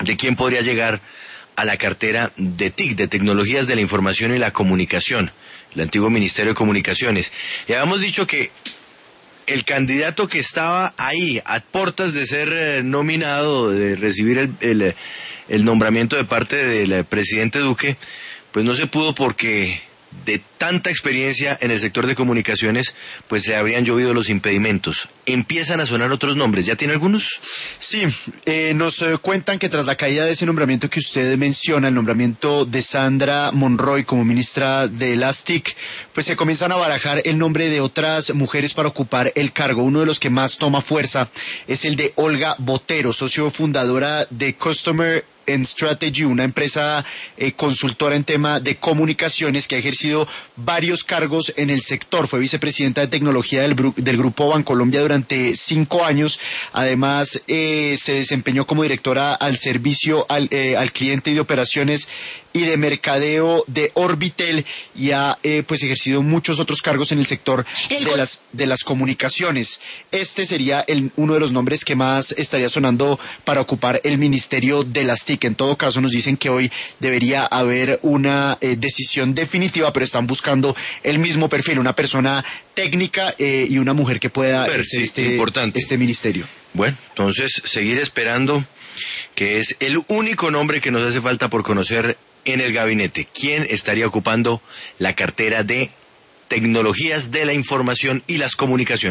de quién podría llegar a la cartera de TIC, de Tecnologías de la Información y la Comunicación, el antiguo Ministerio de Comunicaciones. Ya habíamos dicho que el candidato que estaba ahí, a puertas de ser nominado, de recibir el nombramiento de parte del presidente Duque, pues no se pudo porque de tanta experiencia en el sector de comunicaciones, pues se habrían llovido los impedimentos. Empiezan a sonar otros nombres, ¿ya tiene algunos? Sí, nos cuentan que tras la caída de ese nombramiento que usted menciona, el nombramiento de Sandra Monroy como ministra de las TIC, pues se comienzan a barajar el nombre de otras mujeres para ocupar el cargo. Uno de los que más toma fuerza es el de Olga Botero, socio fundadora de Customer and Strategy, una empresa consultora en tema de comunicaciones que ha ejercido varios cargos en el sector. Fue vicepresidenta de tecnología del Grupo Bancolombia durante 5 años. Además, se desempeñó como directora al servicio al cliente y de operaciones y de mercadeo de Orbitel, y ha pues ejercido muchos otros cargos en el sector de las comunicaciones. Este sería uno de los nombres que más estaría sonando para ocupar el ministerio de las TIC. En todo caso, nos dicen que hoy debería haber una decisión definitiva, pero están buscando el mismo perfil, una persona técnica y una mujer que pueda ejercer este ministerio. Bueno, entonces seguir esperando, que es el único nombre que nos hace falta por conocer en el gabinete. ¿Quién estaría ocupando la cartera de Tecnologías de la Información y las Comunicaciones?